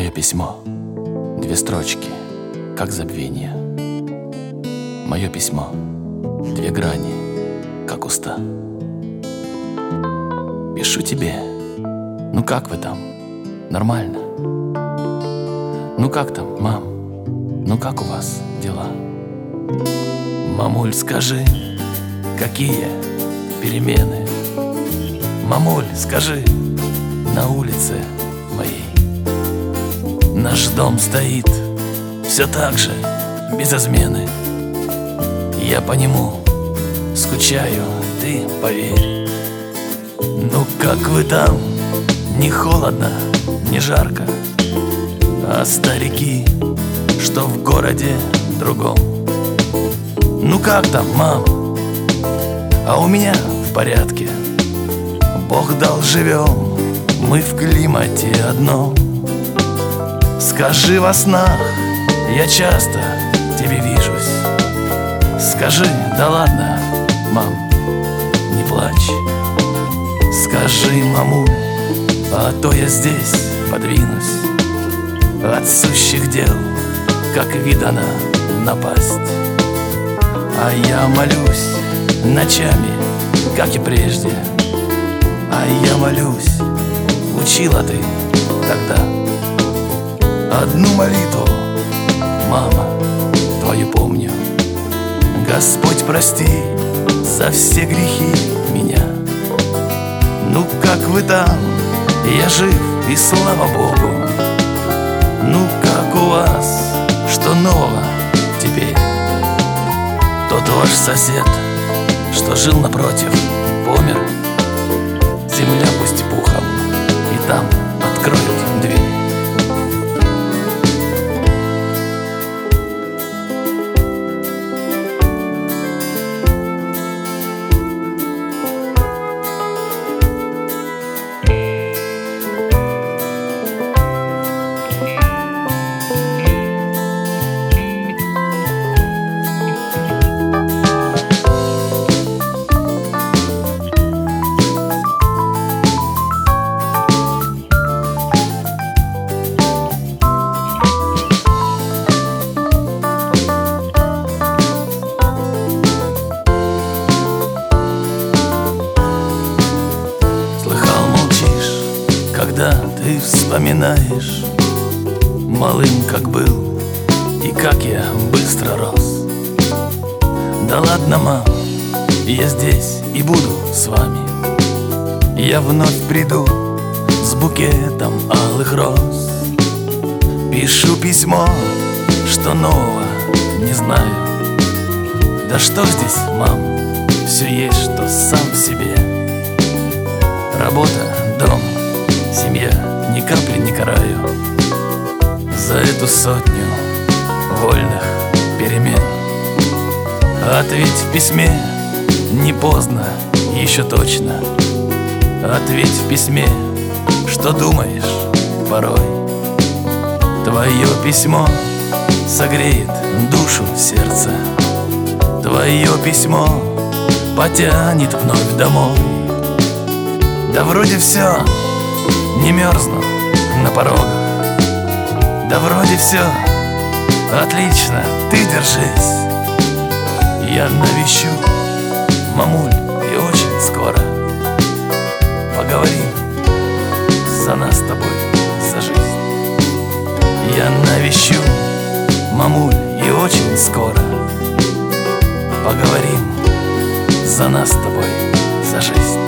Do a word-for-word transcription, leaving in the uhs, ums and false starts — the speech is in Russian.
Мое письмо, две строчки, как забвение. Мое письмо, две грани, как уста. Пишу тебе, ну как вы там? Нормально? Ну как там, мам? Ну как у вас дела? Мамуль, скажи, какие перемены? Мамуль, скажи, на улице моей наш дом стоит все так же, без измены. Я по нему скучаю, ты поверь. Ну как вы там? Не холодно, не жарко, а старики, что в городе другом. Ну как там, мам? А у меня в порядке. Бог дал, живем, мы в климате одном. Скажи во снах, я часто тебе вижусь. Скажи, да ладно, мам, не плачь. Скажи, мамуль, а то я здесь подвинусь от сущих дел, как видано, напасть. А я молюсь ночами, как и прежде. А я молюсь, учила ты тогда одну молитву, мама, твою помню. Господь, прости за все грехи меня. Ну как вы там? Я жив, и слава Богу. Ну как у вас? Что нового теперь? Тот ваш сосед, что жил напротив, помер. Земля пусть пухом, и там откроют дверь. Когда ты вспоминаешь малым, как был, и как я быстро рос. Да ладно, мам, я здесь и буду с вами. Я вновь приду с букетом алых роз. Пишу письмо, что нового не знаю. Да что здесь, мам, все есть, что сам в себе. Работа, дом, семья, ни капли не караю за эту сотню вольных перемен. Ответь в письме, не поздно, еще точно. Ответь в письме, что думаешь порой. Твое письмо согреет душу, сердце. Твое письмо потянет вновь домой. Да вроде все, не мерзну на порогах. Да вроде все отлично, ты держись. Я навещу мамуль и очень скоро поговорим за нас с тобой, за жизнь. Я навещу мамуль и очень скоро поговорим за нас с тобой, за жизнь.